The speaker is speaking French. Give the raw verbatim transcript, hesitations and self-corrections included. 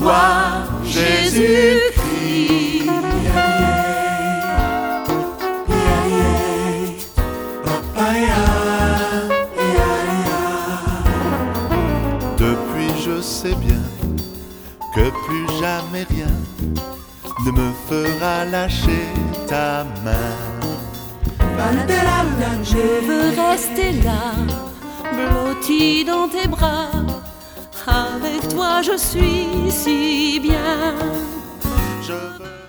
toi, Jésus-Christ. Depuis je sais bien que plus jamais rien ne me fera lâcher ta main. Je veux rester là, blotti dans tes bras. Avec toi je suis si bien. Je veux